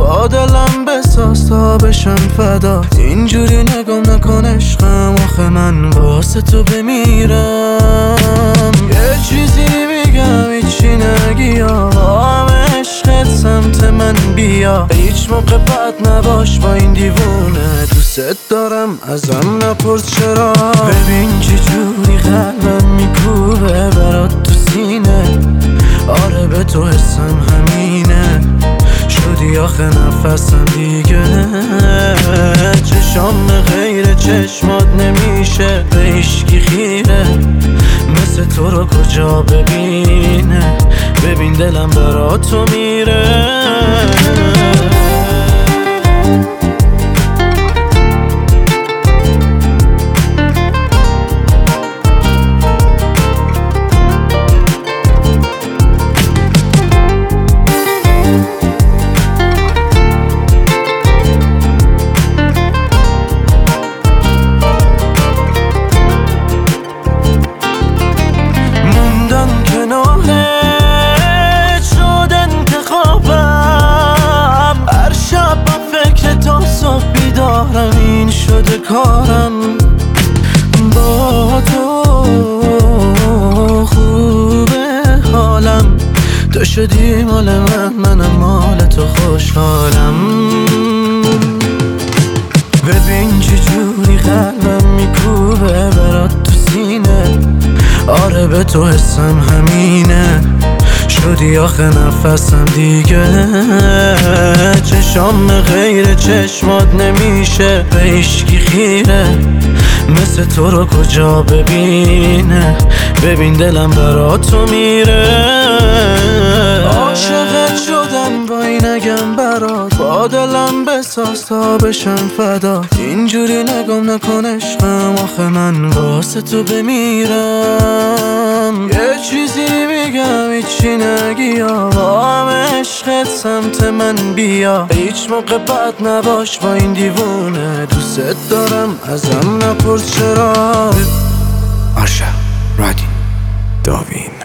با دلم بساز تا بشم فدا. اینجوری نگام نکن عشقم، آخه من واسه تو بمیرم. یه چیزی میگم هیچی نگی، هم عشقت سمت من بیا. هیچ موقع بد نباش با این دیوونه، دوست دارم ازم نپرس چرا. ببین چه جوری قلبم میکوبه برات تو سینه، آره به تو حسم همینه. شدی آخه نفسم دیگه، چشام غیر چشمات نمیشه به هیچکی خیره. مثل تو رو کجا ببینه، ببین دلم برات تو میره. این شده کارم با تو، خوبه حالم. تو شدی مال من، منم مال تو خوشحالم. ببین چه جوری قلبم میکوبه برات تو سینه، آره به تو حسم همینه. شدی آخه نفسم دیگه، چشام غیر چشمات نمیشه به هیچکی خیره. مثل تو رو کجا ببینه، ببین دلم برات تو میره. عاشقت شدم با این نگم برات، با دلم بساز تا بشم فدا. اینجوری نگام نکن عشقم، آخه من واسه تو بمیرم. یه چیزی میگم هیچی نگی، هم عشقت سمت من بیا. هیچ موقع بد نباش با این دیوونه، دوست دارم ازم نپرس چرا. آرشا رادین داوین.